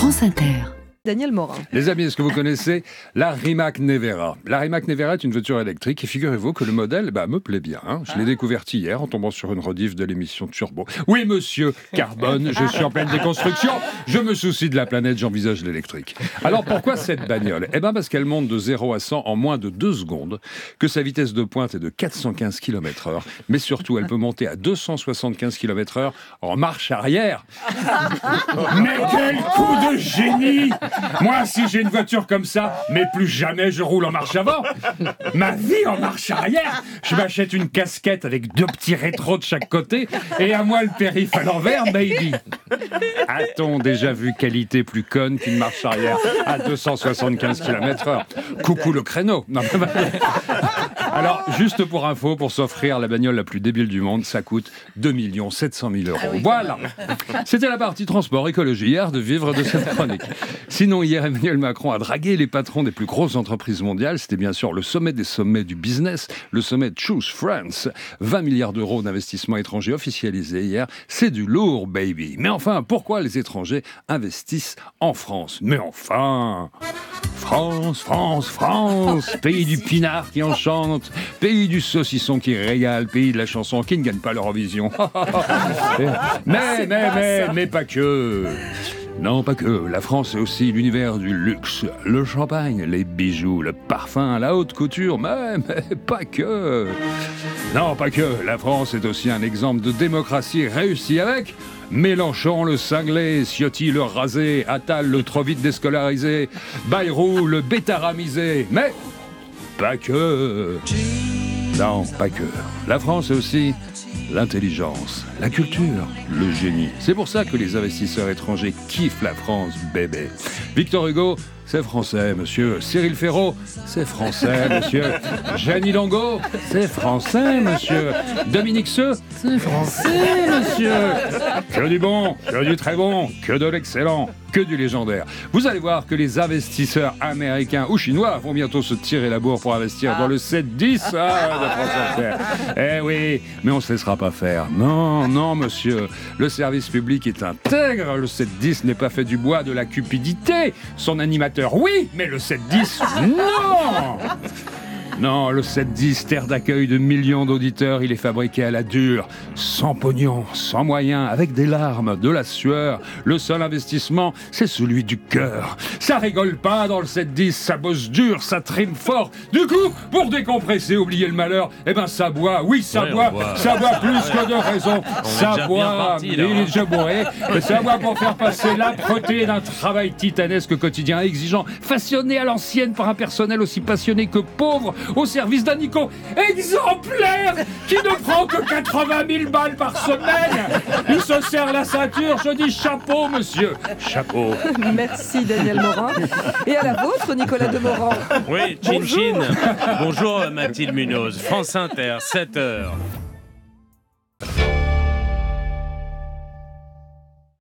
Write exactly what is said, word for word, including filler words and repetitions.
France Inter. Daniel Morin. Les amis, est-ce que vous connaissez la Rimac Nevera? La Rimac Nevera est une voiture électrique et figurez-vous que le modèle bah, me plaît bien. Hein. Je l'ai ah. découverte hier en tombant sur une rediff de l'émission Turbo. Oui, monsieur, carbone, je suis en pleine déconstruction. Je me soucie de la planète, j'envisage l'électrique. Alors pourquoi cette bagnole? Eh bien parce qu'elle monte de zéro à cent en moins de deux secondes, que sa vitesse de pointe est de quatre cent quinze kilomètres heure, mais surtout elle peut monter à deux cent soixante-quinze kilomètres heure en marche arrière. Mais quel coup de génie! Moi, si j'ai une voiture comme ça, mais plus jamais je roule en marche avant. Ma vie en marche arrière. Je m'achète une casquette avec deux petits rétros de chaque côté et à moi le périph' à l'envers, baby. A-t-on déjà vu qualité plus conne qu'une marche arrière à deux cent soixante-quinze kilomètres heure? Coucou le créneau. Non, mais... Alors, juste pour info, pour s'offrir la bagnole la plus débile du monde, ça coûte deux millions sept cent mille euros. Ah oui. Voilà. C'était la partie transport écologie hier de vivre de cette chronique. Sinon, hier, Emmanuel Macron a dragué les patrons des plus grosses entreprises mondiales. C'était bien sûr le sommet des sommets du business, le sommet Choose France. vingt milliards d'euros d'investissements étrangers officialisés hier. C'est du lourd, baby. Mais enfin, pourquoi les étrangers investissent en France? Mais enfin... France, France, France, pays du pinard qui enchante, pays du saucisson qui régale, pays de la chanson qui ne gagne pas l'Eurovision. mais, mais, mais, mais pas que... Non, pas que. La France est aussi l'univers du luxe. Le champagne, les bijoux, le parfum, la haute couture, mais, mais pas que. Non, pas que. La France est aussi un exemple de démocratie réussie avec Mélenchon le cinglé, Ciotti le rasé, Attal le trop vite déscolarisé, Bayrou le bétaramisé, mais pas que. Non, pas que. La France est aussi l'intelligence, la culture, le génie. C'est pour ça que les investisseurs étrangers kiffent la France, bébé. Victor Hugo, c'est français, monsieur. Cyril Ferraud, c'est français, monsieur. Jeanne Longo, c'est français, monsieur. Dominique Seux, c'est français, monsieur. Que du bon, que du très bon, que de l'excellent, que du légendaire. Vous allez voir que les investisseurs américains ou chinois vont bientôt se tirer la bourre pour investir ah. dans le sept dix ah, de France Inter. Eh oui, mais on ne se laissera pas faire. Non, non, monsieur. Le service public est intègre. Le sept dix n'est pas fait du bois de la cupidité. Son animateur, oui, mais le sept dix, non. Non, le sept dix, terre d'accueil de millions d'auditeurs, il est fabriqué à la dure, sans pognon, sans moyens, avec des larmes, de la sueur. Le seul investissement, c'est celui du cœur. Ça rigole pas dans le sept dix, ça bosse dur, ça trime fort. Du coup, pour décompresser, oublier le malheur, eh ben ça boit, oui ça ouais, boit, boit, ça boit plus que de raison. On ça boit, parti, il est déjà bourré, mais ça boit pour faire passer l'âpreté d'un travail titanesque quotidien exigeant, façonné à l'ancienne par un personnel aussi passionné que pauvre, au service d'un Nico exemplaire qui ne prend que quatre-vingt mille balles par semaine. Il se serre la ceinture, je dis chapeau, monsieur. Chapeau. Merci, Daniel Morin. Et à la vôtre, Nicolas Demorand. Oui, chin chin. Bonjour, Mathilde Munoz. France Inter, sept heures.